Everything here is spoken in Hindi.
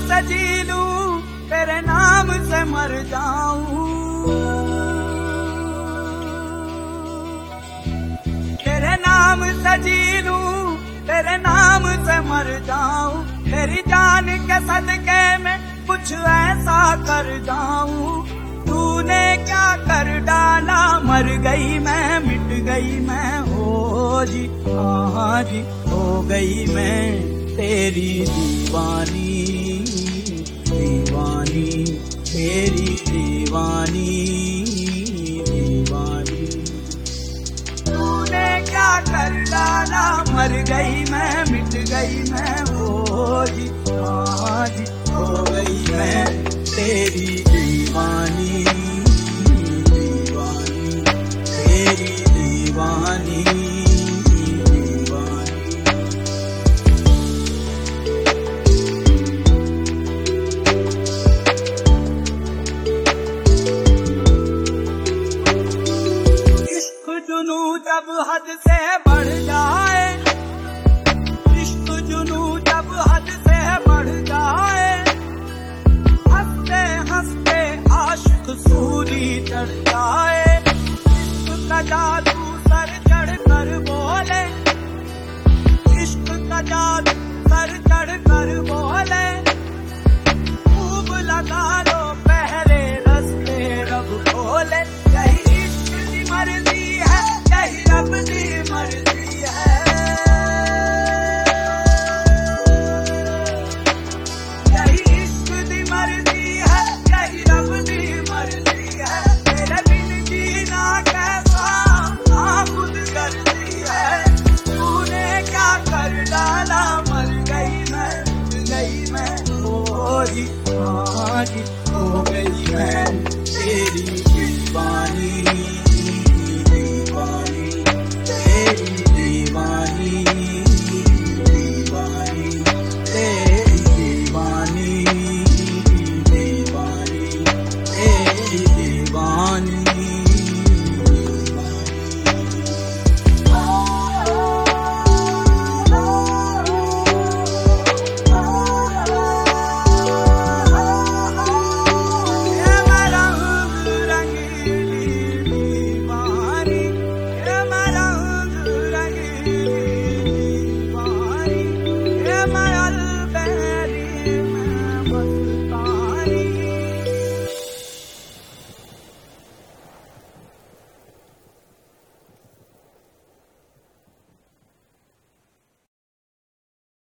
से जी लूं, तेरे नाम से मर जाऊं। तेरे नाम से जी लूं, तेरे नाम से मर जाऊं। तेरी जान के सदके में कुछ ऐसा कर जाऊं। तूने क्या कर डाला, मर गई मैं, मिट गई मैं, हो जी हाँ जी, हो गई मैं तेरी दीवानी, दीवानी तेरी दीवानी, दीवानी। तूने क्या कर डाला, मर गई मैं, मिट गई मैं, हो जी हाँ जी, हो गई मैं तेरी दीवानी, दीवानी तेरी दीवानी, दीवानी। इश्क जुनू जब हद से बढ़ जाए, इश्क जुनू जब हद से बढ़ जाए, हंसते हंसते आशिक सूली चढ़ जाए। इश्क का जादू सर चढ़ कर बोले, इश्क का जादू सर चढ़ कर बोले, खूब लगा लो पहले रस्ते रब खोले। यही इश्क की मर्जी है, यही रब की मर्जी है, यही इश्क की मर्जी है, यही रब की मर्जी है। तेरे बिन जीना कैसा हाँ खुद करती है। तूने क्या कर डाला, मर गई मैं, मिट गई मैं, हो जी हाँ जी, हो गई मैं तेरी दीवानी, दीवानी तेरी दीवानी, दीवानी तेरी दीवानी, दीवानी तेरी दीवानी।